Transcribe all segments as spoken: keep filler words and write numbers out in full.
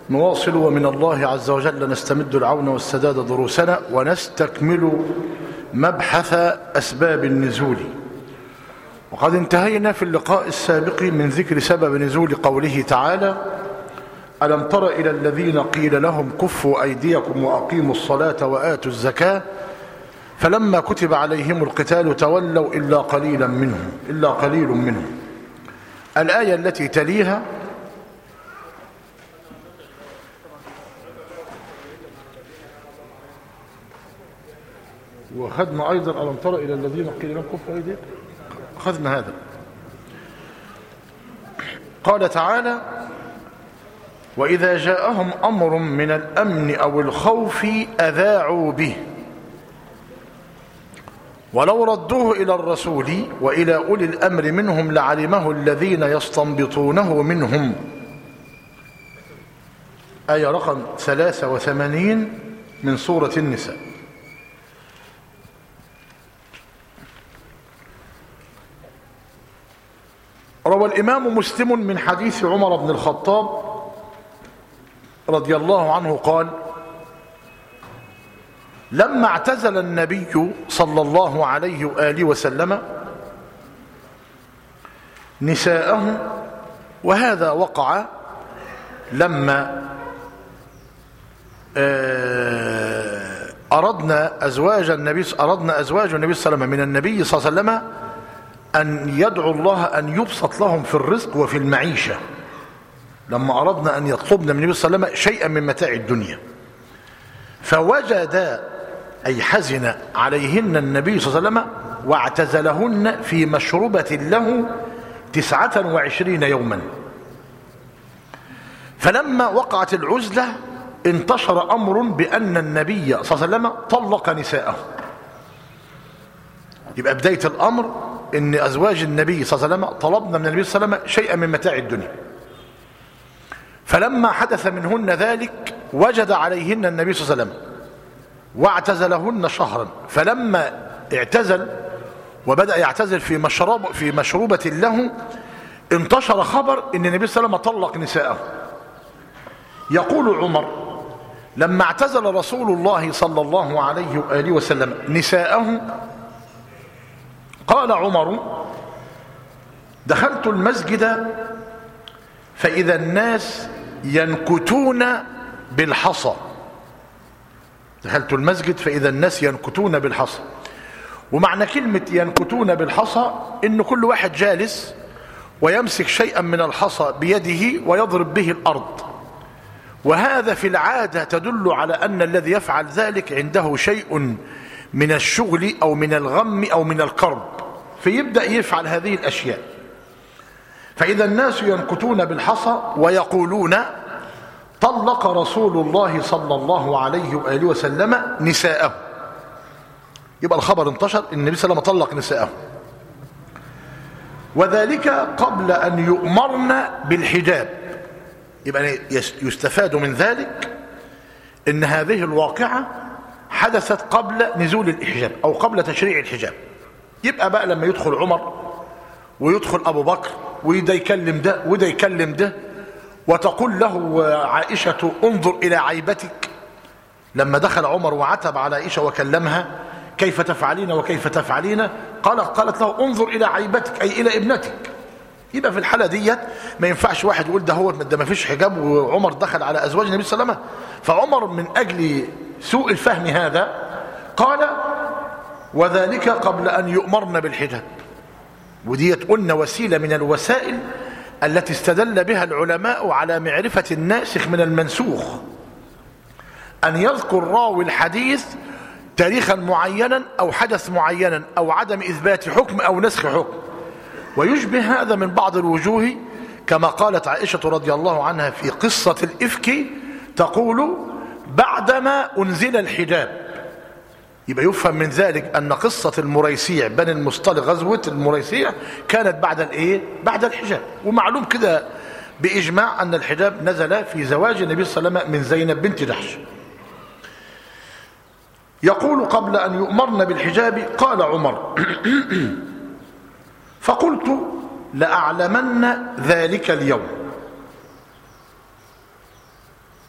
نواصل ومن الله عز وجل نستمد العون والسداد دروسنا ونستكمل مبحث أسباب النزول. وقد انتهينا في اللقاء السابق من ذكر سبب نزول قوله تعالى: ألم تر إلى الذين قيل لهم كفوا أيديكم وأقيموا الصلاة وآتوا الزكاة فلما كتب عليهم القتال تولوا إلا قليلا منهم إلا قليل منهم. الآية التي تليها: وأخذنا أيضا ألم تر إلى الذين قيل لهم كفوا أيديكم، أخذنا هذا. قال تعالى: وإذا جاءهم أمر من الأمن أو الخوف أذاعوا به ولو ردوه إلى الرسول وإلى أولي الأمر منهم لعلمه الذين يستنبطونه منهم. آية رقم ثلاثة وثمانين من سورة النساء. روى الإمام مسلم من حديث عمر بن الخطاب رضي الله عنه قال: لما اعتزل النبي صلى الله عليه وآله وسلم نساءه، وهذا وقع لما أردنا أزواج النبي أردنا أزواج النبي صلى الله عليه وسلم من النبي صلى الله عليه وسلم أن يدعو الله أن يبسط لهم في الرزق وفي المعيشة، لما أردنا أن يطلبنا من النبي صلى الله عليه وسلم شيئا من متاع الدنيا، فوجد أي حزن عليهن النبي صلى الله عليه وسلم واعتزلهن في مشربة له تسعة وعشرين يوما. فلما وقعت العزلة انتشر أمر بأن النبي صلى الله عليه وسلم طلق نساءه. يبقى بداية الأمر ان ازواج النبي صلى الله عليه وسلم طلبنا من النبي صلى الله عليه وسلم شيئا من متاع الدنيا، فلما حدث منهن ذلك وجد عليهن النبي صلى الله عليه وسلم واعتزلهن شهرا. فلما اعتزل وبدأ يعتزل في مشرب في مشروبة له انتشر خبر ان النبي صلى الله عليه وسلم طلق نساءه. يقول عمر: لما اعتزل رسول الله صلى الله عليه وآله وسلم نساءه قال عمر: دخلت المسجد فإذا الناس ينكتون بالحصى. دخلت المسجد فإذا الناس ينكتون بالحصى. ومعنى كلمة ينكتون بالحصى إن كل واحد جالس ويمسك شيئا من الحصى بيده ويضرب به الأرض، وهذا في العادة تدل على أن الذي يفعل ذلك عنده شيء من الشغل أو من الغم أو من الكرب، فيبدأ يفعل هذه الأشياء. فإذا الناس ينكتون بالحصى ويقولون: طلق رسول الله صلى الله عليه وآله وسلم نساءه. يبقى الخبر انتشر ان النبي صلى الله عليه وسلم طلق نساءه، وذلك قبل أن يؤمرن بالحجاب. يبقى يستفاد من ذلك ان هذه الواقعة حدثت قبل نزول الحجاب أو قبل تشريع الحجاب. يبقى بقى لما يدخل عمر ويدخل أبو بكر وده يكلم ده وده يكلم ده وتقول له عائشة: انظر إلى عيبتك. لما دخل عمر وعتب على عائشة وكلمها: كيف تفعلين وكيف تفعلين؟ قالت قالت له: انظر إلى عيبتك، أي إلى ابنتك. يبقى في الحالة ديت ما ينفعش واحد يقول ده هو ده ما فيش حجاب وعمر دخل على أزواج النبي صلى الله عليه وسلم. فعمر من أجل سوء الفهم هذا قال: وذلك قبل أن يؤمرن بالحجاب. وديت قلنا وسيلة من الوسائل التي استدل بها العلماء على معرفة الناسخ من المنسوخ، أن يذكر راوي الحديث تاريخا معينا أو حدث معينا أو عدم إثبات حكم أو نسخ حكم. ويشبه هذا من بعض الوجوه كما قالت عائشة رضي الله عنها في قصة الإفك تقول: بعدما أنزل الحجاب. يبقى يفهم من ذلك أن قصة المريسيع بني المصطلق، غزوة المريسيع، كانت بعد الإيه؟ بعد الحجاب. ومعلوم كده بإجماع أن الحجاب نزل في زواج النبي صلى الله عليه وسلم من زينب بنت جحش. يقول: قبل أن يؤمرن بالحجاب. قال عمر: فقلت: لأعلمن ذلك اليوم.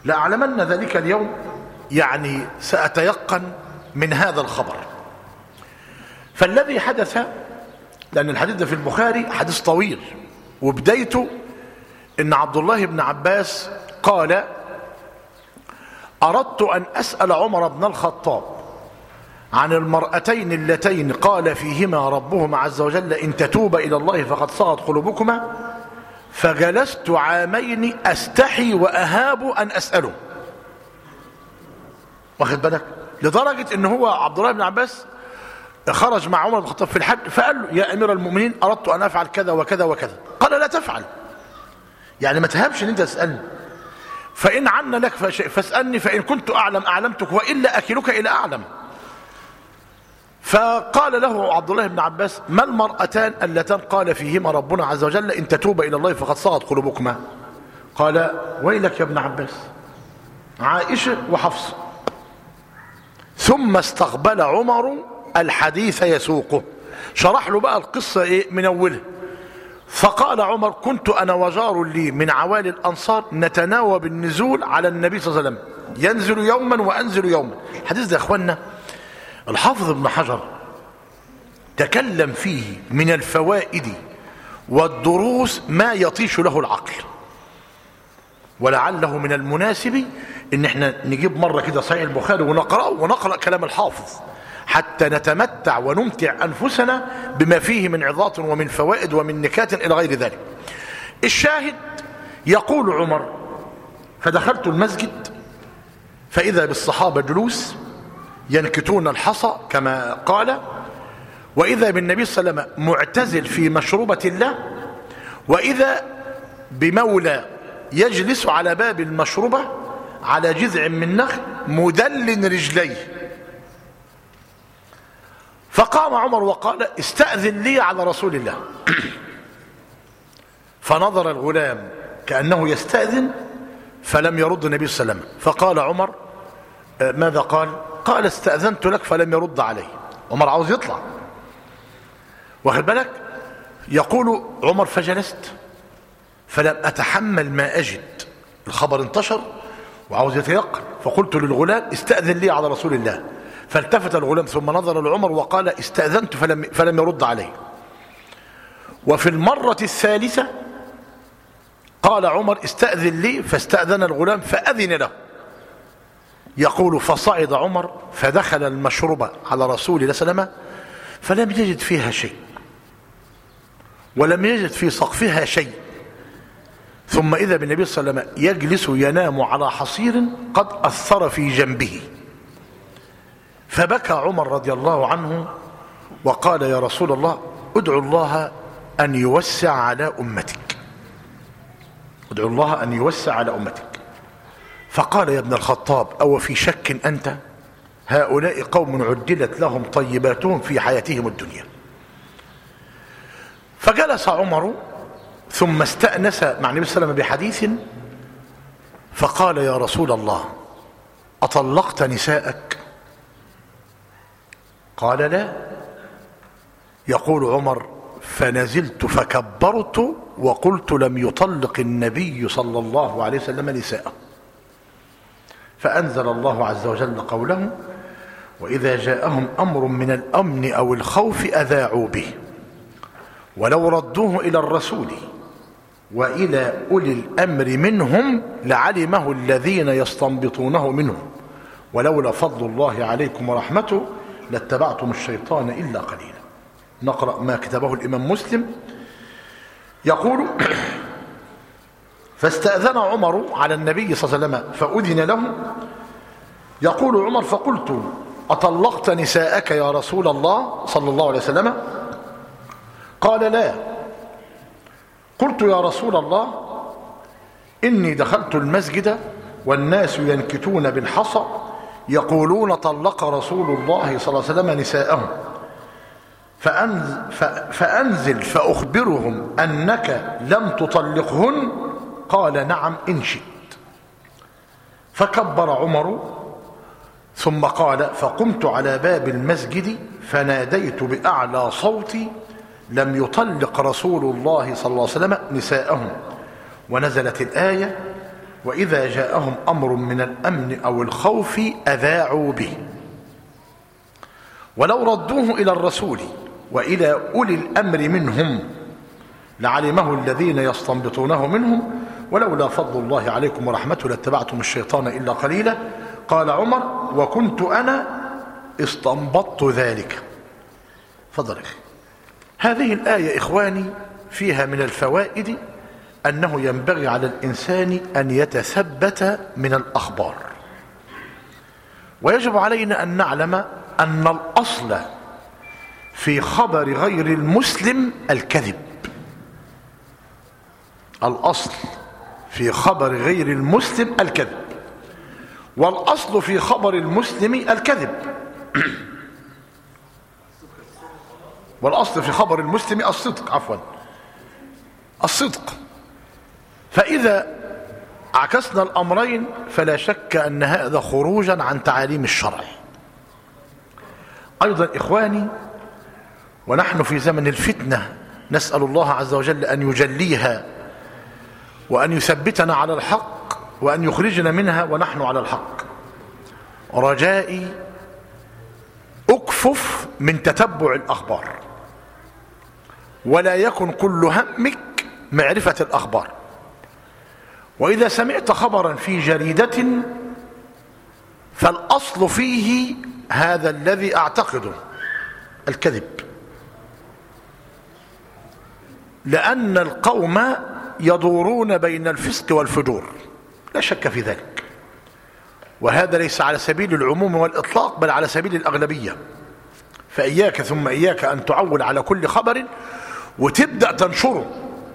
لأعلمن ذلك اليوم، يعني سأتيقن من هذا الخبر. فالذي حدث، لأن الحديث ده في البخاري حديث طويل، وبدايته إن عبد الله بن عباس قال: أردت أن أسأل عمر بن الخطاب عن المرأتين اللتين قال فيهما ربهما عز وجل: إن تتوبا إلى الله فقد صغت قلوبكما، فجلست عامين أستحي وأهاب أن أسأله. واخد بالك؟ لدرجة إن هو عبد الله بن عباس خرج مع عمر بن الخطاب في الحج، فقال له: يا أمير المؤمنين أردت أن أفعل كذا وكذا وكذا. قال: لا تفعل، يعني ما تهبش إن أنت تسألني، فإن عنا لك فاسألني، فإن كنت أعلم أعلمتك، وإلا أكلك إلى أعلم. فقال له عبد الله بن عباس: ما المرأتان اللتان قال فيهما ربنا عز وجل: إن تتوبا إلى الله فقد صغت قلوبكما؟ قال: ويلك يا ابن عباس، عائشة وحفصة. ثم استقبل عمر الحديث يسوقه، شرح له بقى القصة إيه من أولها. فقال عمر: كنت أنا وجار لي من عوالي الأنصار نتناوب النزول على النبي صلى الله عليه وسلم، ينزل يوما وأنزل يوما. الحديث ده يا أخوانا الحافظ ابن حجر تكلم فيه من الفوائد والدروس ما يطيش له العقل، ولعله من المناسب ان احنا نجيب مرة كده صحيح البخاري ونقرأه ونقرأ كلام الحافظ حتى نتمتع ونمتع أنفسنا بما فيه من عظات ومن فوائد ومن نكات إلى غير ذلك. الشاهد يقول عمر: فدخلت المسجد فإذا بالصحابة جلوس ينكتون الحصى كما قال، وإذا بالنبي صلى الله عليه وسلم معتزل في مشروبة الله، وإذا بمولى يجلس على باب المشروبة على جذع من نخل مدل رجليه. فقام عمر وقال: استأذن لي على رسول الله. فنظر الغلام كأنه يستأذن فلم يرد النبي صلى الله عليه وسلم. فقال عمر: ماذا قال؟ قال: استأذنت لك فلم يرد عليه. عمر عاوز يطلع، واخد بالك؟ يقول عمر: فجلست فلم أتحمل ما أجد، الخبر انتشر وعاوز يتيقن، فقلت للغلام: استأذن لي على رسول الله. فالتفت الغلام ثم نظر لعمر وقال: استأذنت فلم, فلم يرد عليه. وفي المرة الثالثة قال عمر: استأذن لي، فاستأذن الغلام فأذن له. يقول: فصعد عمر فدخل المشربة على رسول الله صلى الله عليه وسلم فلم يجد فيها شيء، ولم يجد في سقفها شيء. ثم إذا بالنبي صلى الله عليه وسلم يجلس ينام على حصير قد أثر في جنبه. فبكى عمر رضي الله عنه وقال: يا رسول الله، ادعو الله أن يوسع على أمتك، ادعو الله أن يوسع على أمتك. فقال: يا ابن الخطاب، أو في شك أنت؟ هؤلاء قوم عدلت لهم طيباتهم في حياتهم الدنيا. فجلس عمر ثم استأنس مع النبي صلى الله عليه وسلم بحديث، فقال: يا رسول الله، أطلقت نساءك؟ قال: لا. يقول عمر: فنزلت فكبرت وقلت: لم يطلق النبي صلى الله عليه وسلم نساءه. فأنزل الله عز وجل قوله: وإذا جاءهم أمر من الأمن أو الخوف أذاعوا به، ولو ردوه إلى الرسول وإلى أولي الأمر منهم لعلمه الذين يستنبطونه منهم، ولولا فضل الله عليكم ورحمته لاتبعتم الشيطان إلا قليلا. نقرأ ما كتبه الإمام مسلم. يقول: فاستأذن عمر على النبي صلى الله عليه وسلم فأذن له. يقول عمر: فقلت: أطلقت نساءك يا رسول الله صلى الله عليه وسلم؟ قال: لا. قلت: يا رسول الله، إني دخلت المسجد والناس ينكتون بالحصى يقولون طلق رسول الله صلى الله عليه وسلم نساءهم، فأنزل, فأنزل فأخبرهم أنك لم تطلقهن. قال: نعم إن شئت. فكبر عمر ثم قال: فقمت على باب المسجد فناديت بأعلى صوتي: لم يطلق رسول الله صلى الله عليه وسلم نساءهم. ونزلت الآية: وإذا جاءهم أمر من الأمن أو الخوف أذاعوا به ولو ردوه إلى الرسول وإلى أولي الأمر منهم لعلمه الذين يستنبطونه منهم ولولا فضل الله عليكم ورحمته لاتبعتم الشيطان إلا قليلا. قال عمر وكنت أنا استنبطت ذلك. فضل أخي. هذه الآية إخواني فيها من الفوائد أنه ينبغي على الإنسان أن يتثبت من الأخبار، ويجب علينا أن نعلم أن الأصل في خبر غير المسلم الكذب. الأصل في خبر غير المسلم الكذب، والأصل في خبر المسلم الكذب، والأصل في خبر المسلم الصدق، عفوا الصدق. فإذا عكسنا الأمرين فلا شك أن هذا خروجا عن تعاليم الشرع. أيضا إخواني، ونحن في زمن الفتنة نسأل الله عز وجل أن يجليها وأن يثبتنا على الحق وأن يخرجنا منها ونحن على الحق. رجائي أكفف من تتبع الأخبار، ولا يكن كل همك معرفة الأخبار. وإذا سمعت خبرا في جريدة فالأصل فيه هذا الذي أعتقده الكذب، لأن القوم يدورون بين الفسق والفجور لا شك في ذلك، وهذا ليس على سبيل العموم والإطلاق بل على سبيل الأغلبية. فإياك ثم إياك أن تعول على كل خبر وتبدأ تنشره.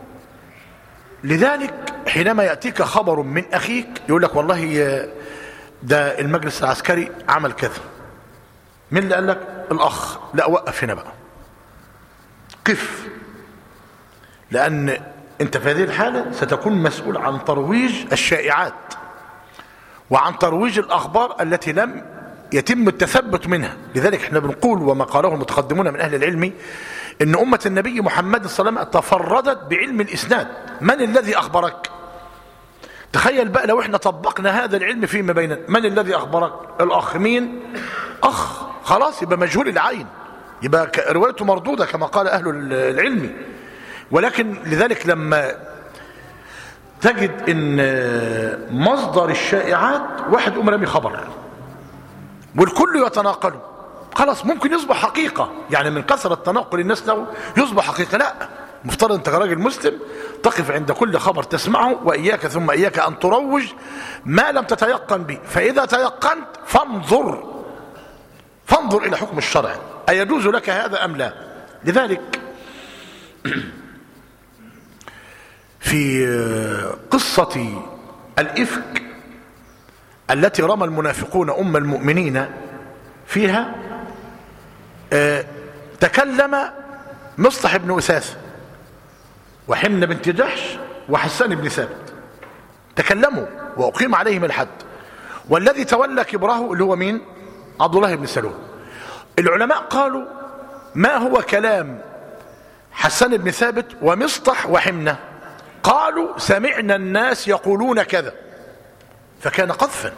لذلك حينما يأتيك خبر من أخيك يقول لك والله ده المجلس العسكري عمل كذا، من اللي قال لك؟ الأخ. لا، وقف هنا بقى، قف، لأن أنت في هذه الحالة ستكون مسؤول عن ترويج الشائعات وعن ترويج الأخبار التي لم يتم التثبت منها. لذلك احنا بنقول وما قاله المتقدمون من أهل العلم إن أمة النبي محمد صلى الله عليه وسلم تفردت بعلم الإسناد. من الذي أخبرك؟ تخيل بقى لو احنا طبقنا هذا العلم فيما بيننا، من الذي أخبرك؟ الأخ. مين؟ أخ. خلاص يبقى مجهول العين، يبقى روايته مردودة كما قال أهل العلم. ولكن لذلك لما تجد ان مصدر الشائعات واحد يقوم رامي خبر والكل يتناقله، خلاص ممكن يصبح حقيقة، يعني من كثرة تناقل الناس له يصبح حقيقة. لا، مفترض انت كراجل مسلم تقف عند كل خبر تسمعه، وإياك ثم إياك أن تروج ما لم تتيقن به. فإذا تيقنت فانظر فانظر إلى حكم الشرع، أيجوز لك هذا أم لا. لذلك في قصة الإفك التي رمى المنافقون أم المؤمنين فيها، تكلم مصطح بن أثاثة وحمنة بنت جحش وحسان بن ثابت، تكلموا وأقيم عليهم الحد. والذي تولى كبره اللي هو مين؟ عبد الله بن سلول. العلماء قالوا ما هو كلام حسان بن ثابت ومصطح وحمنة؟ قالوا سمعنا الناس يقولون كذا، فكان قذفا.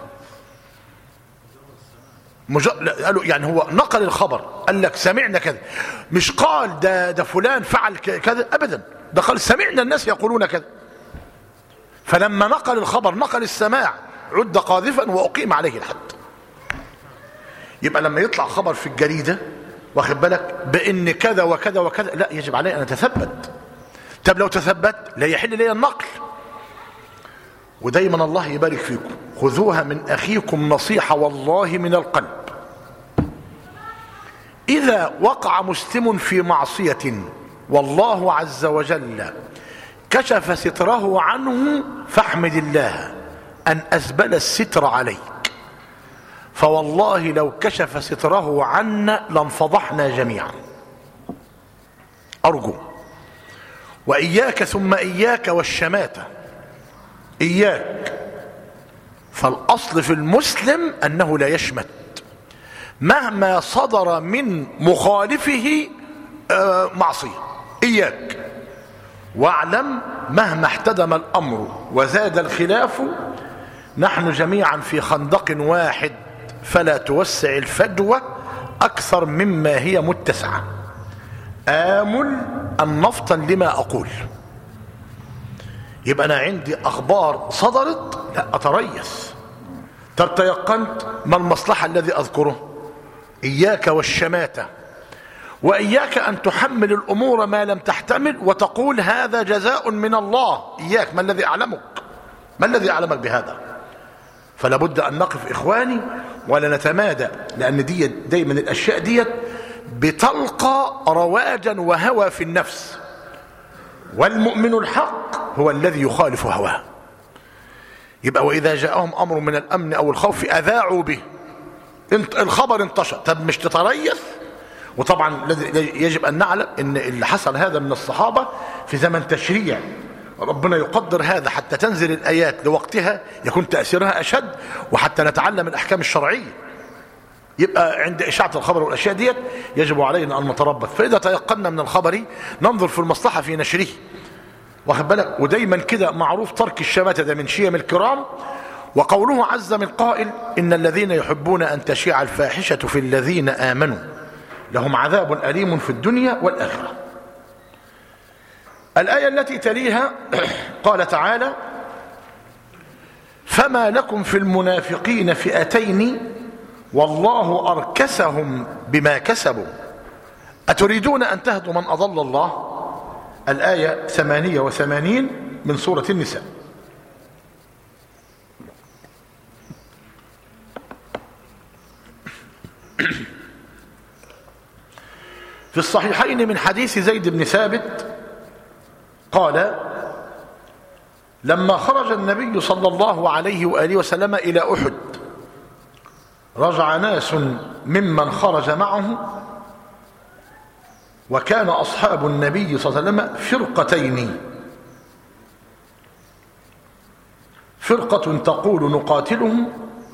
مج... قالوا يعني هو نقل الخبر، قال لك سمعنا كذا، مش قال ده ده فلان فعل كذا ابدا، ده قال سمعنا الناس يقولون كذا. فلما نقل الخبر نقل السماع، عد قاذفا واقيم عليه الحد. يبقى لما يطلع خبر في الجريده واخد بالك بان كذا وكذا وكذا، لا، يجب علي ان اتثبت. طب لو تثبت لا يحل لي النقل. ودايما الله يبارك فيكم، خذوها من أخيكم نصيحة والله من القلب. إذا وقع مسلم في معصية والله عز وجل كشف ستره عنه فاحمد الله أن أسبل الستر عليك، فوالله لو كشف ستره عنا لانفضحنا جميعا. أرجو. وإياك ثم إياك والشماتة، إياك. فالأصل في المسلم أنه لا يشمت مهما صدر من مخالفه معصية. إياك. واعلم مهما احتدم الأمر وزاد الخلاف نحن جميعا في خندق واحد فلا توسع الفجوة أكثر مما هي متسعة. آمل أن نفطن لما أقول. يبقى أنا عندي أخبار صدرت لا أتريث. طب تيقنت ما المصلحة الذي أذكره؟ إياك والشماتة، وإياك أن تحمل الأمور ما لم تحتمل وتقول هذا جزاء من الله. إياك، ما الذي أعلمك؟ ما الذي أعلمك بهذا؟ فلا بد أن نقف إخواني ولا نتمادى، لأن دي دايما الأشياء دي بتلقى رواجا وهوى في النفس، والمؤمن الحق هو الذي يخالف هواه. يبقى وإذا جاءهم أمر من الأمن أو الخوف أذاعوا به، الخبر انتشر. طب مش تتريث؟ وطبعا يجب أن نعلم أن اللي حصل هذا من الصحابة في زمن تشريع، ربنا يقدر هذا حتى تنزل الآيات لوقتها يكون تأثيرها أشد، وحتى نتعلم الأحكام الشرعية. يبقى عند إشاعة الخبر والأشياء ديت يجب علينا أن نتربص، فإذا تيقنا من الخبر ننظر في المصلحة في نشره، واخد بالك. ودايما كده معروف ترك الشماتة ده من شيم الكرام. وقوله عز من قائل إن الذين يحبون أن تشيع الفاحشة في الذين آمنوا لهم عذاب أليم في الدنيا والآخرة. الآية التي تليها قال تعالى فما لكم في المنافقين فئتين والله أركسهم بما كسبوا أتريدون أن تهدوا من أضل الله. الآية ثمانية وثمانين من سورة النساء. في الصحيحين من حديث زيد بن ثابت قال لما خرج النبي صلى الله عليه وآله وسلم إلى أحد رجع ناس ممن خرج معه، وكان أصحاب النبي صلى الله عليه وسلم فرقتين، فرقة تقول نقاتلهم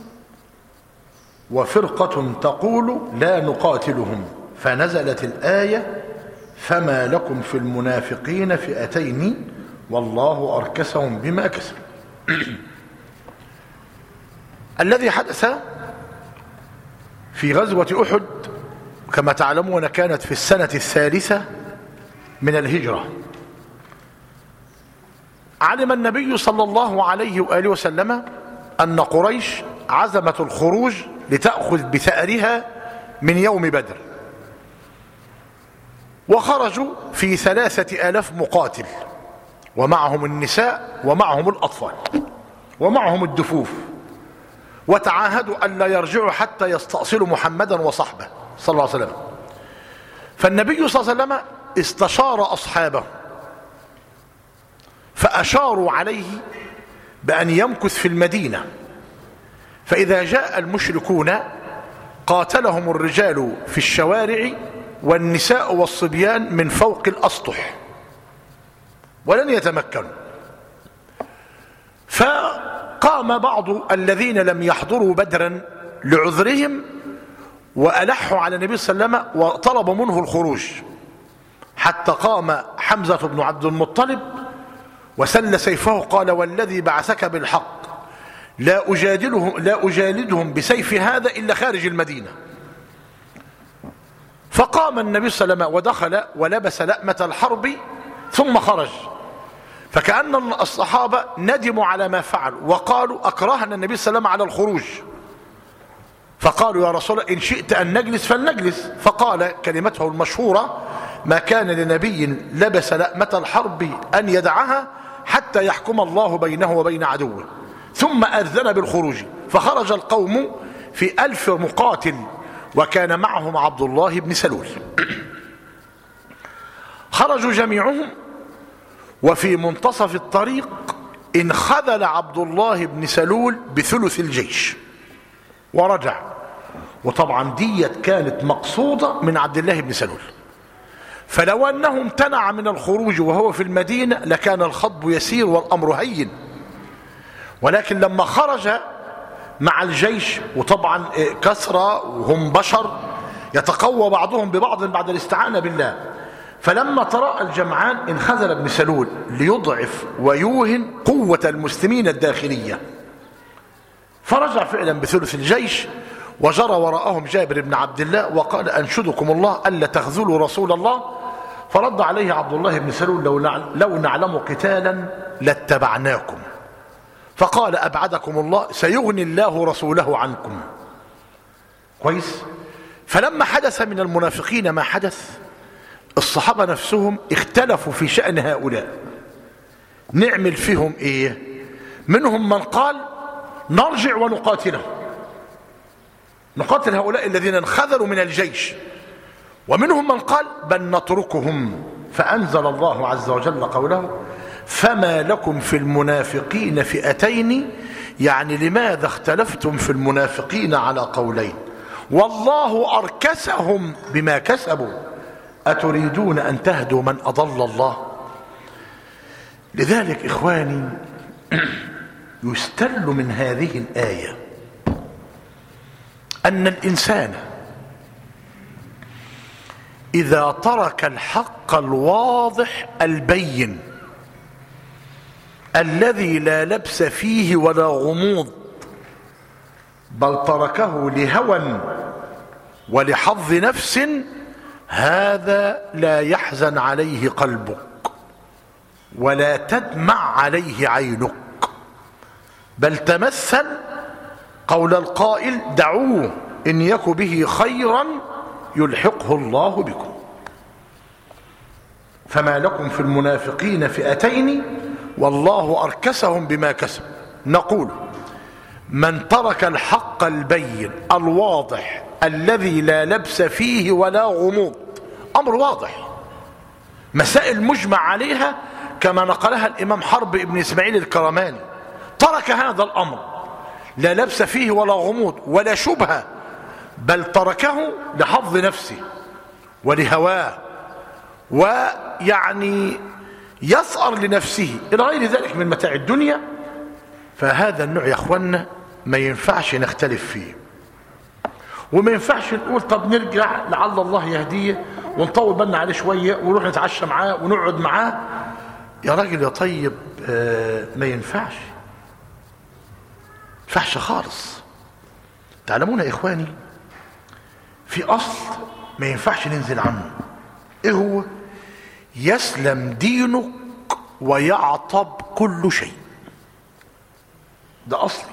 وفرقة تقول لا نقاتلهم، فنزلت الآية فما لكم في المنافقين فئتين والله أركسهم بما كسبوا. الذي حدث في غزوة أحد كما تعلمون كانت في السنة الثالثة من الهجرة. علم النبي صلى الله عليه وآله وسلم أن قريش عزمت الخروج لتأخذ بثأرها من يوم بدر، وخرجوا في ثلاثة آلاف مقاتل، ومعهم النساء ومعهم الأطفال ومعهم الدفوف، وتعاهدوا أن لا يرجعوا حتى يستأصلوا محمدا وصحبه صلى الله عليه وسلم. فالنبي صلى الله عليه وسلم استشار أصحابه فأشاروا عليه بأن يمكث في المدينة، فإذا جاء المشركون قاتلهم الرجال في الشوارع والنساء والصبيان من فوق الأسطح ولن يتمكنوا. فقام بعض الذين لم يحضروا بدرا لعذرهم وألحوا على النبي صلى الله عليه وسلم وطلبوا منه الخروج، حتى قام حمزة بن عبد المطلب وسل سيفه قال والذي بعثك بالحق لا أجادلهم لا أجالدهم بسيف هذا إلا خارج المدينة. فقام النبي صلى الله عليه وسلم ودخل ولبس لأمة الحرب ثم خرج، فكأن الصحابة ندموا على ما فعلوا وقالوا أكرهنا النبي صلى الله عليه وسلم على الخروج، فقالوا يا رسول الله إن شئت أن نجلس فلنجلس. فقال كلمته المشهورة ما كان لنبي لبس لأمة الحرب أن يدعها حتى يحكم الله بينه وبين عدوه، ثم أذن بالخروج. فخرج القوم في ألف مقاتل وكان معهم عبد الله بن سلول. خرجوا جميعهم، وفي منتصف الطريق انخذل عبد الله بن سلول بثلث الجيش ورجع. وطبعا ديت كانت مقصودة من عبد الله بن سلول، فلو أنه امتنع من الخروج وهو في المدينة لكان الخطب يسير والأمر هين، ولكن لما خرج مع الجيش وطبعا كثرة وهم بشر يتقوى بعضهم ببعض بعد الاستعانة بالله، فلما تراءى الجمعان انخذل ابن سلول ليضعف ويوهن قوة المسلمين الداخلية، فرجع فعلا بثلث الجيش، وجرى وراءهم جابر بن عبد الله وقال أنشدكم الله ألا تخذلوا رسول الله. فرد عليه عبد الله بن سلول لو نعلم قتالا لاتبعناكم، فقال أبعدكم الله سيغني الله رسوله عنكم. كويس. فلما حدث من المنافقين ما حدث، الصحابة نفسهم اختلفوا في شأن هؤلاء، نعمل فيهم ايه؟ منهم من قال نرجع ونقاتلهم، نقاتل هؤلاء الذين انخذلوا من الجيش، ومنهم من قال بل نتركهم. فأنزل الله عز وجل قوله فما لكم في المنافقين فئتين، يعني لماذا اختلفتم في المنافقين على قولين والله أركسهم بما كسبوا أتريدون أن تهدوا من أضل الله. لذلك إخواني يستل من هذه الآية أن الإنسان إذا ترك الحق الواضح البين الذي لا لبس فيه ولا غموض، بل تركه لهوى ولحظ نفس، هذا لا يحزن عليه قلبك ولا تدمع عليه عينك، بل تمثل قول القائل دعوه إن يك به خيرا يلحقه الله بكم. فما لكم في المنافقين فئتين والله أركسهم بما كسبوا. نقول من ترك الحق البين الواضح الذي لا لبس فيه ولا غموض، أمر واضح، مسائل مجمع عليها كما نقلها الإمام حرب بن إسماعيل الكرماني، ترك هذا الأمر لا لبس فيه ولا غموض ولا شبهة، بل تركه لحظ نفسه ولهواه، ويعني يسأر لنفسه إلى غير ذلك من متاع الدنيا. فهذا النوع يا أخوانا ما ينفعش نختلف فيه، وما ينفعش نقول طب نرجع لعل الله يهديه ونطول بالنا عليه شوية ونروح نتعشى معاه ونقعد معاه. يا راجل يا طيب، آه ما ينفعش، ما ينفعش خالص. تعلمون يا إخواني في أصل ما ينفعش ننزل عنه، إيه هو؟ يسلم دينك ويعطب كل شيء. ده أصلي.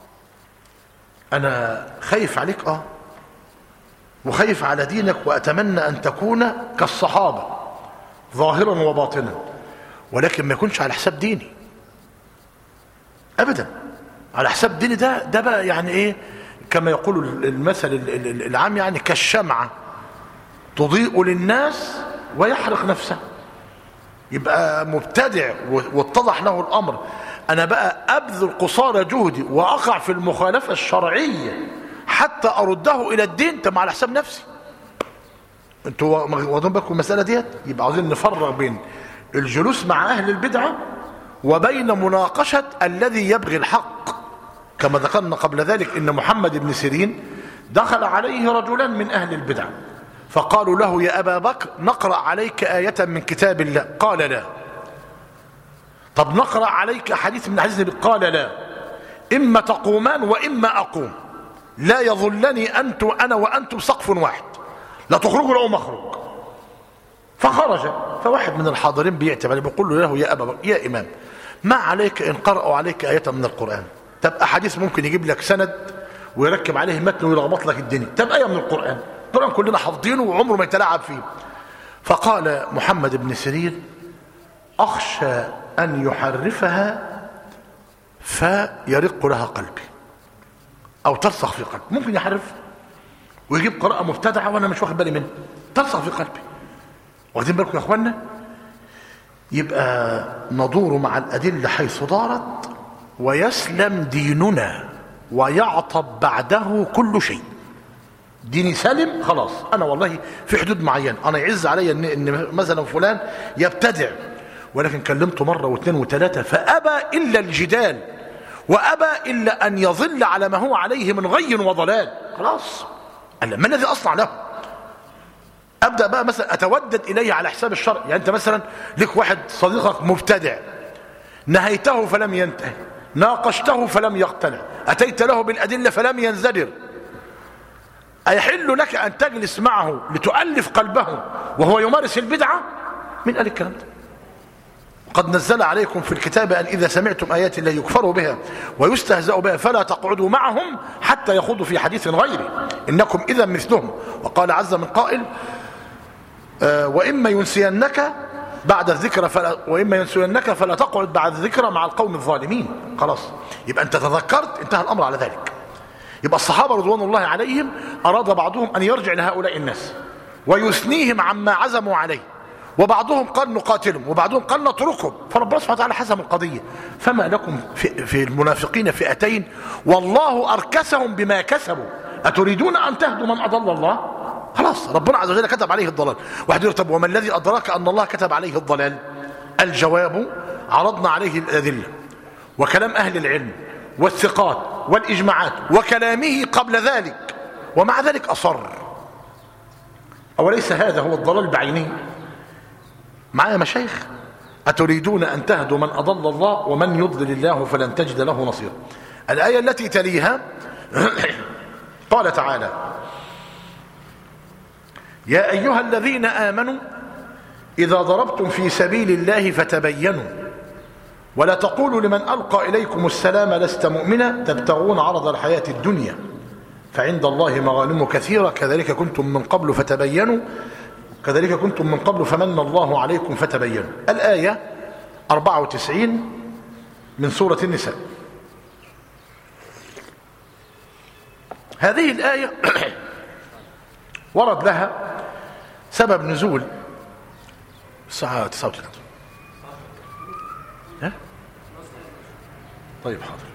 أنا خايف عليك آه وخايف على دينك، وأتمنى أن تكون كالصحابة ظاهرا وباطنا، ولكن ما يكونش على حساب ديني أبدا. على حساب ديني ده ده بقى يعني إيه، كما يقول المثل العام، يعني كالشمعة تضيء للناس ويحرق نفسه. يبقى مبتدع واتضح له الأمر، أنا بقى أبذل قصارى جهدي وأقع في المخالفة الشرعية حتى أرده إلى الدين، طب على حساب نفسي. أنتوا واخدين بالكم المسألة ديت؟ يبقى عاوزين نفرق بين الجلوس مع أهل البدعة وبين مناقشة الذي يبغي الحق. كما ذكرنا قبل ذلك إن محمد بن سيرين دخل عليه رجلان من أهل البدعة فقالوا له يا أبا بكر نقرأ عليك آية من كتاب الله، قال لا. طب نقرأ عليك حديث من حديث النبي، قال لا. إما تقومان وإما أقوم، لا يظلني أنتم أنا وأنتم سقف واحد، لا تخرجوا لا مخرج. فخرج، فواحد من الحاضرين بيعتب عليه بيقول له يا أبا بكر يا إمام ما عليك إن قرأوا عليك آية من القرآن؟ طب أحاديث ممكن يجيب لك سند ويركب عليه متن ويلخبط لك الدنيا، طب آية من القرآن، القرآن كلنا حافظينه وعمره ما يتلاعب فيه. فقال محمد بن سيرين أخشى أن يحرفها فيرق لها قلبي أو ترسخ في قلبي. ممكن يحرف ويجيب قراءة مبتدعة وأنا مش واخد بالي منه، ترسخ في قلبي. واخدين بالكم يا أخوانا؟ يبقى ندور مع الأدلة حيث دارت ويسلم ديننا ويعطب بعده كل شيء. ديني سلم خلاص، أنا والله في حدود معينة، أنا يعز علي إن, إن مثلا فلان يبتدع، ولكن كلمته مرة واثنين وثلاثة فأبى إلا الجدال وأبى إلا أن يظل على ما هو عليه من غي وضلال، خلاص. ما الذي أصنع له؟ ابدا بقى مثلا اتودد اليه على حساب الشرع. يعني انت مثلا لك واحد صديقك مبتدع، نهيته فلم ينتهي، ناقشته فلم يقتنع، اتيت له بالادله فلم ينزجر، ايحل لك ان تجلس معه لتؤلف قلبه وهو يمارس البدعه؟ من قال الكلام ده؟ قد نزل عليكم في الكتاب أن إذا سمعتم آيات الله يكفر بها ويستهزأ بها فلا تقعدوا معهم حتى يخوضوا في حديث غيره إنكم إذا مثلهم. وقال عز من قائل آه وإما ينسينك بعد الذكرى فلا وإما ينسينك فلا تقعد بعد الذكرى مع القوم الظالمين. خلاص، يبقى أنت تذكرت، انتهى الأمر على ذلك. يبقى الصحابة رضوان الله عليهم أراد بعضهم أن يرجع لهؤلاء الناس ويثنيهم عما عزموا عليه، وبعضهم قال نقاتلهم وبعضهم قال نتركهم. فربنا سبحانه وتعالى حسم القضية. فما لكم في, في المنافقين فئتين والله أركسهم بما كسبوا أتريدون أن تهدوا من أضل الله؟ خلاص، ربنا عز وجل كتب عليه الضلال. واحد يقول طب وما الذي أدراك أن الله كتب عليه الضلال؟ الجواب عرضنا عليه الأدلة وكلام أهل العلم والثقات والإجماعات وكلامه قبل ذلك، ومع ذلك أصر. أوليس هذا هو الضلال بعينه؟ معايا مشايخ؟ أتريدون أن تهدوا من أضل الله ومن يضلل الله فلن تجد له نصيرا. الآية التي تليها قال تعالى يا أيها الذين آمنوا إذا ضربتم في سبيل الله فتبينوا ولا تقولوا لمن ألقى إليكم السلام لست مؤمنا تبتغون عرض الحياة الدنيا فعند الله مغانم كثيرة كذلك كنتم من قبل فتبينوا كذلك كنتم من قبل فمن الله عليكم فتبينوا. الآية أربعة وتسعين من سورة النساء. هذه الآية ورد لها سبب نزول الساعة تسعة وثلاثين. ها؟ طيب حاضر.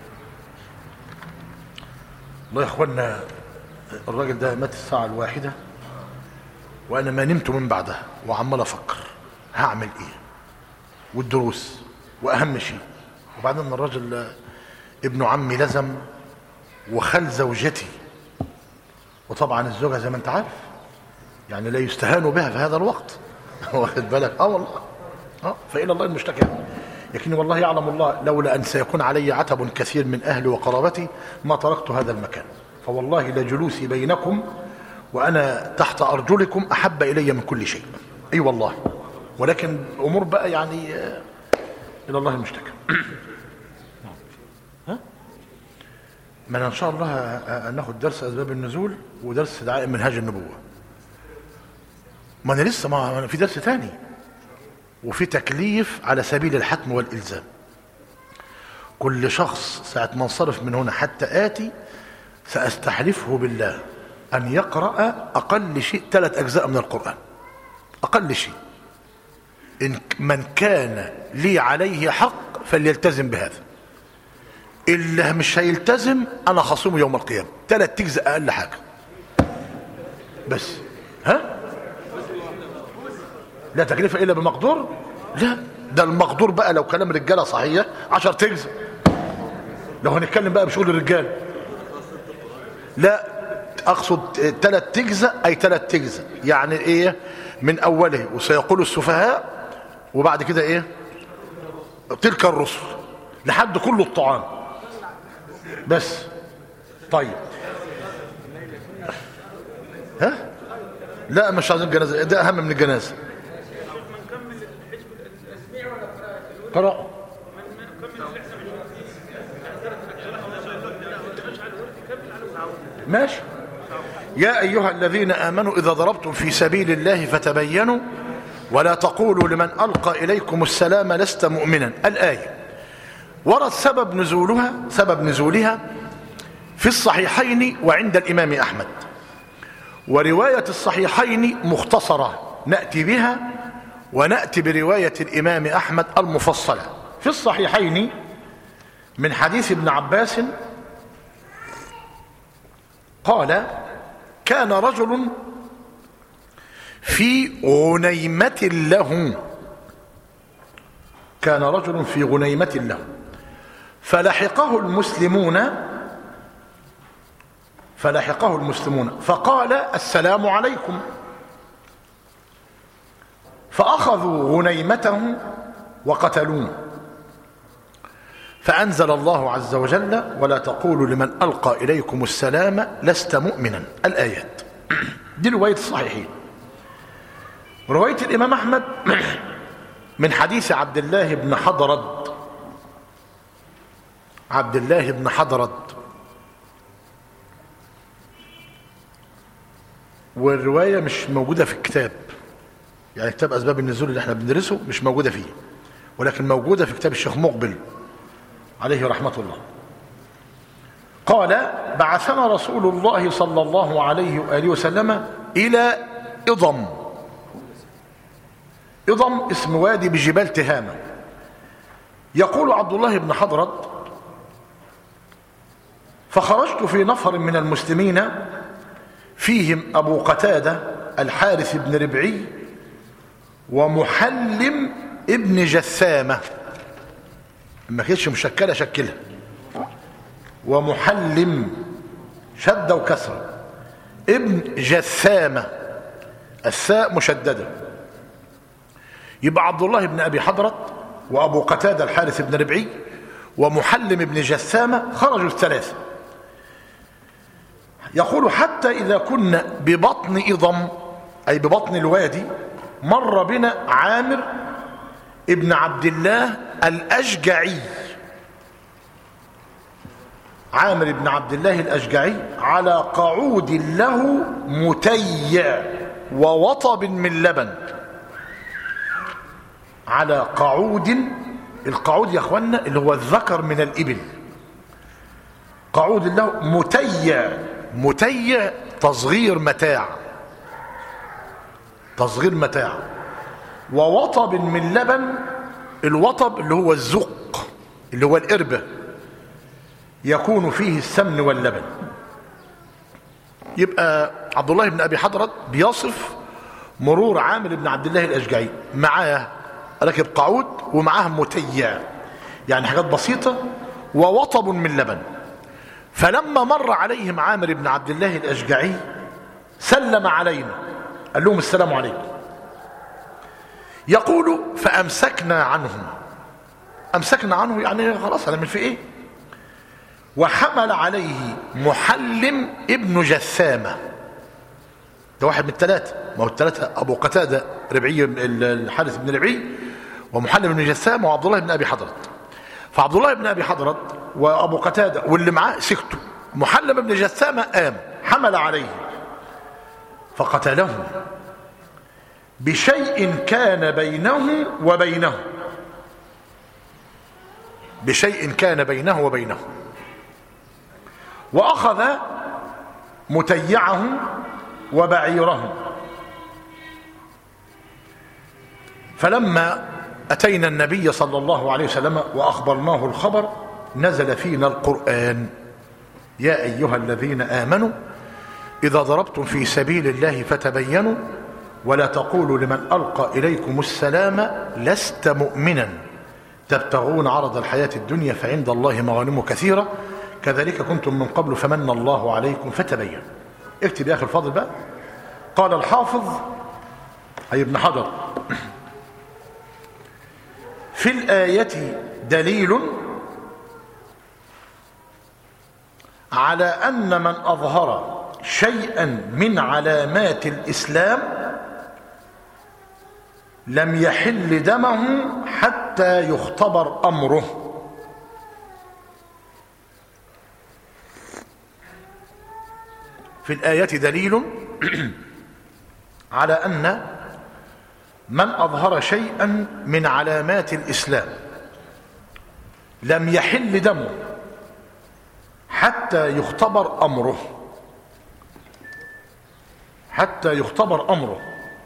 الله يا اخوانا، الراجل ده مات الساعة الواحدة وانا ما نمت من بعدها وعمال افكر هعمل ايه والدروس واهم شيء. وبعدين الراجل ابن عمي لزم وخال زوجتي، وطبعا الزوجة زي ما انت عارف يعني لا يستهان بها في هذا الوقت. واخد بالك؟ اه والله اه فإلى الله المشتكى. لكن والله يعلم الله لولا أن سيكون علي عتب كثير من أهلي وقرابتي ما تركت هذا المكان. فوالله لجلوسي بينكم وأنا تحت أرجلكم أحب إلي من كل شيء. أي أيوة والله. ولكن الأمور بقى يعني إلى الله المشتكى. ها؟ ما إن شاء الله ناخد درس أسباب النزول ودرس دعائم منهاج النبوة. ما أنا لسه ما أنا في درس ثاني وفي تكليف على سبيل الحتم والإلزام. كل شخص ساعة ما انصرف من هنا حتى آتي سأستحلفه بالله أن يقرأ أقل شيء ثلاث أجزاء من القرآن، أقل شيء. إن من كان لي عليه حق فليلتزم بهذا، اللي مش هيلتزم أنا خصومه يوم القيامة. ثلاث أجزاء أقل حاجة بس. ها؟ لا تكليف إلا بمقدور. لا ده المقدور بقى لو كلام رجالة صحيح عشر تجزاء. لو هنتكلم بقى بشغل الرجال لا أقصد ثلاث تجزاء أي ثلاث تجزاء يعني إيه من أوله وسيقول السفهاء وبعد كده إيه تلك الرسل لحد كل الطعام بس. طيب ها؟ لا مش عايزين الجنازة، ده أهم من الجنازة. قرأ ماشي. يا أيها الذين آمنوا إذا ضربتم في سبيل الله فتبينوا ولا تقولوا لمن ألقى إليكم السلام لست مؤمنا. الآية ورد سبب نزولها سبب نزولها في الصحيحين وعند الإمام أحمد، ورواية الصحيحين مختصرة نأتي بها ونأتي برواية الإمام أحمد المفصلة. في الصحيحين من حديث ابن عباس قال كان رجل في غنيمة له كان رجل في غنيمة له فلحقه المسلمون فلحقه المسلمون فقال السلام عليكم فأخذوا غنيمته وقتلوه، فأنزل الله عز وجل: ولا تقولوا لمن ألقى إليكم السلام لست مؤمنا. الآيات دي رواية الصحيحين. رواية الإمام أحمد من حديث عبد الله بن حضرد عبد الله بن حضرد والرواية مش موجودة في الكتاب، يعني كتاب أسباب النزول اللي احنا بندرسه مش موجودة فيه، ولكن موجودة في كتاب الشيخ مقبل عليه رحمة الله. قال: بعثنا رسول الله صلى الله عليه وآله وسلم إلى إضم. إضم اسم وادي بجبال تهامة. يقول عبد الله بن حضرد: فخرجت في نفر من المسلمين فيهم أبو قتادة الحارث بن ربعي ومحلم ابن جثامة، ما كانتش مشكلة شكلها، ومحلم شدة وكسرة، ابن جثامة الساء مشددة. يبقى عبد الله بن أبي حضرة وأبو قتادة الحارث بن ربعي ومحلم ابن جثامة خرجوا الثلاثة. يقول: حتى إذا كنا ببطن إضم، أي ببطن الوادي، مر بنا عامر ابن عبد الله الأشجعي. عامر بن عبد الله الأشجعي على قعود له متيع ووطب من لبن. على قعود، القعود يا اخوانا اللي هو الذكر من الإبل، قعود له متيع. متيع تصغير متاع، تصغير متاع. ووطب من لبن، الوطب اللي هو الزق اللي هو القربة يكون فيه السمن واللبن. يبقى عبد الله بن أبي حضرة بيصف مرور عامر بن عبد الله الأشجعي، معاه راكب قعود ومعاه متيع، يعني حاجات بسيطة، ووطب من لبن. فلما مر عليهم عامر بن عبد الله الأشجعي سلم علينا، قال لهم: السلام عليكم. يقول: فأمسكنا عنهم. أمسكنا عنه يعني خلاص هنعمل في إيه؟ وحمل عليه محلم ابن جثامة، ده واحد من الثلاثة، ما هو الثلاثة أبو قتادة ربعي الحارث بن ربعي ومحلم بن جثامة وعبد الله بن أبي حضرة. فعبد الله بن أبي حضرة وأبو قتادة واللي معاه سكتوا. محلم بن جثامة قام حمل عليه فقتله بشيء كان بينه وبينه، بشيء كان بينه وبينه. وأخذ متيعه وبعيره. فلما أتينا النبي صلى الله عليه وسلم وأخبرناه الخبر نزل فينا القرآن: يا أيها الذين آمنوا إذا ضربتم في سبيل الله فتبينوا ولا تقولوا لمن ألقى إليكم السلام لست مؤمنا تبتغون عرض الحياة الدنيا فعند الله مغانم كثيرة كذلك كنتم من قبل فمن الله عليكم فتبينوا. اكتب يا أخي الفاضل بقى. قال الحافظ أي ابن حجر: في الآية دليل على أن من أظهر شيئا من علامات الإسلام لم يحل دمه حتى يختبر أمره. في الآية دليل على أن من أظهر شيئا من علامات الإسلام لم يحل دمه حتى يختبر أمره، حتى يختبر أمره.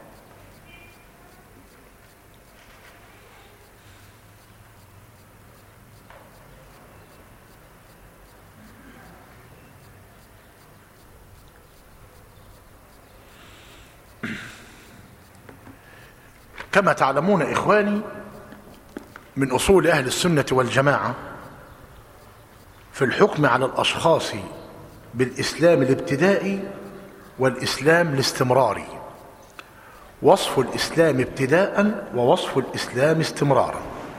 كما تعلمون إخواني من أصول أهل السنة والجماعة في الحكم على الأشخاص بالإسلام الابتدائي والإسلام الاستمراري، وصف الإسلام ابتداء ووصف الإسلام استمرارا.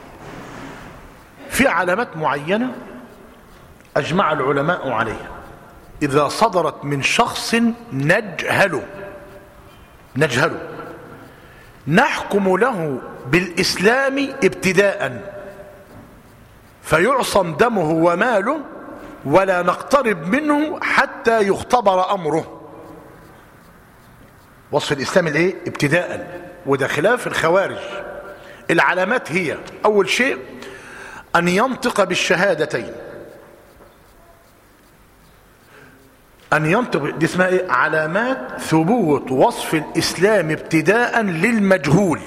في علامات معينة أجمع العلماء عليها إذا صدرت من شخص نجهله نجهله نحكم له بالإسلام ابتداء فيعصم دمه وماله ولا نقترب منه حتى يختبر أمره. وصف الإسلام الايه؟ ابتداء، وده خلاف الخوارج. العلامات هي: أول شيء أن ينطق بالشهادتين، أن ينطق، دي اسمها ايه؟ علامات ثبوت وصف الإسلام ابتداء للمجهول.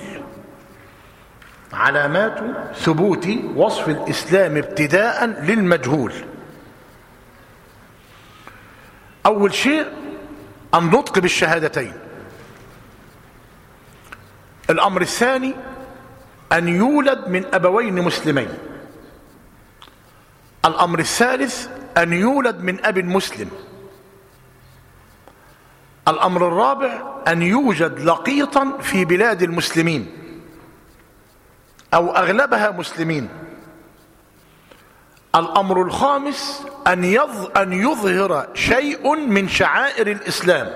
علامات ثبوت وصف الإسلام ابتداء للمجهول. أول شيء النطق بالشهادتين. الأمر الثاني أن يولد من أبوين مسلمين. الأمر الثالث أن يولد من أب مسلم. الأمر الرابع أن يوجد لقيطا في بلاد المسلمين أو أغلبها مسلمين. الأمر الخامس أن أن يظهر شيء من شعائر الإسلام.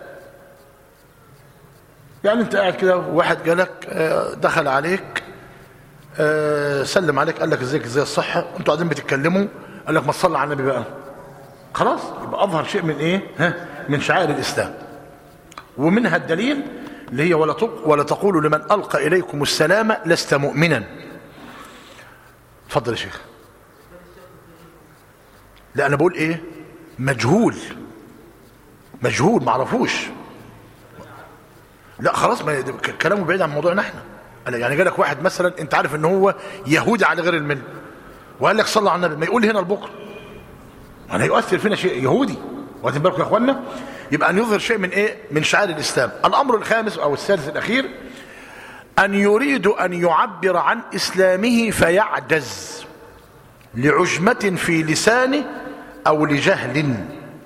يعني أنت قاعد كده واحد جالك دخل عليك سلم عليك قال لك ازيك ازاي الصحة، أنتوا قاعدين بتتكلموا قال لك ما تصلي على النبي بقى، خلاص يبقى أظهر شيء من إيه؟ ها من شعائر الإسلام. ومنها الدليل اللي هي ولا ولا تقولوا لمن ألقى إليكم السلام لست مؤمنا. اتفضل يا شيخ. لا أنا بقول إيه؟ مجهول مجهول معرفوش. لا خلاص، ما كلامه بعيد عن موضوعنا احنا. يعني جالك واحد مثلا انت عارف ان هو يهودي على غير المله وقال لك صلى على النبي، ما يقول هنا البكره يعني يؤثر فينا شيء يهودي. واخدين بالكم يا اخوانا؟ يبقى ان يظهر شيء من ايه؟ من شعائر الاسلام. الامر الخامس او الثالث الاخير ان يريد ان يعبر عن اسلامه فيعجز لعجمه في لسانه او لجهل.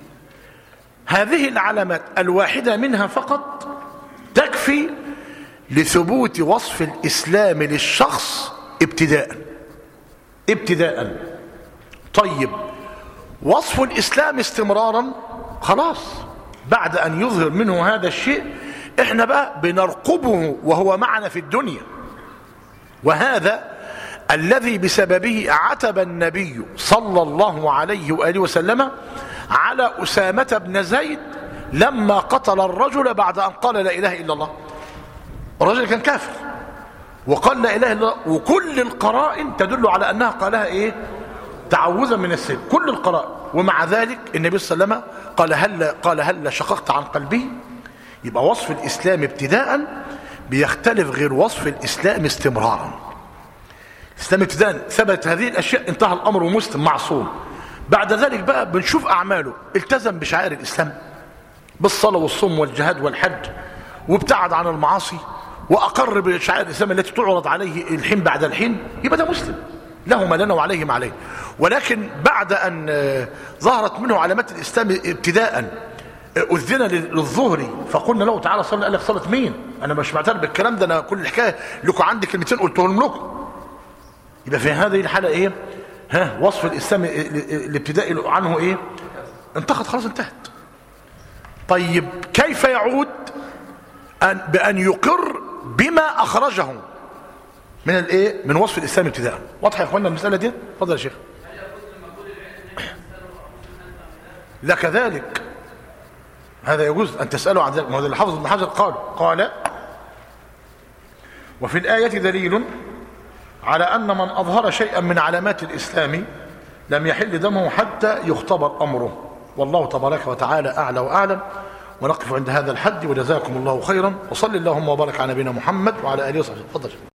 هذه العلامات الواحده منها فقط تكفي لثبوت وصف الإسلام للشخص ابتداء ابتداء. طيب وصف الإسلام استمرارا، خلاص بعد أن يظهر منه هذا الشيء احنا بقى بنرقبه وهو معنا في الدنيا. وهذا الذي بسببه عتب النبي صلى الله عليه وآله وسلم على أسامة بن زيد لما قتل الرجل بعد أن قال لا إله إلا الله. الرجل كان كافر وقال لا إله إلا الله، وكل القرائن تدل على أنها قالها إيه؟ تعوذا من السيف، كل القرائن. ومع ذلك النبي صلى الله عليه وسلم قال هل قال هل شققت عن قلبه. يبقى وصف الإسلام ابتداء بيختلف غير وصف الإسلام استمرارا. الإسلام ابتداء ثبت هذه الأشياء انتهى الأمر ومسلم معصوم. بعد ذلك بقى بنشوف أعماله، التزم بشعائر الإسلام بالصلاة والصوم والجهاد والحج، وابتعد عن المعاصي، وأقر بشعائر الإسلام التي تعرض عليه الحين بعد الحين، يبقى ده مسلم له ما لنا وعليه ما عليه. ولكن بعد أن ظهرت منه علامات الإسلام ابتداء أذن للظهر فقلنا له تعالى صلى، قال لك صلاة مين؟ أنا مش معترف بالكلام ده، أنا كل الحكاية لكم عندي كلمتين قلتهم لكم. يبقى في هذه الحالة إيه؟ ها وصف الإسلام الابتدائي عنه إيه؟ انتقد، خلاص انتهت. طيب كيف يعود؟ أن بأن يقر بما أخرجه من الايه؟ من وصف الإسلام ابتداء. واضح يا اخوانا المسألة دي؟ اتفضل يا شيخ. لا كذلك هذا يجوز أن تسأله عن ذلك. ما هو اللي حافظ ابن حجر قال قال وفي الآية دليل على أن من أظهر شيئا من علامات الإسلام لم يحل دمه حتى يختبر أمره. والله تبارك وتعالى أعلى وأعلم. ونقف عند هذا الحد، وجزاكم الله خيرا، وصل اللهم وبارك على نبينا محمد وعلى آله وصحبه. تفضل.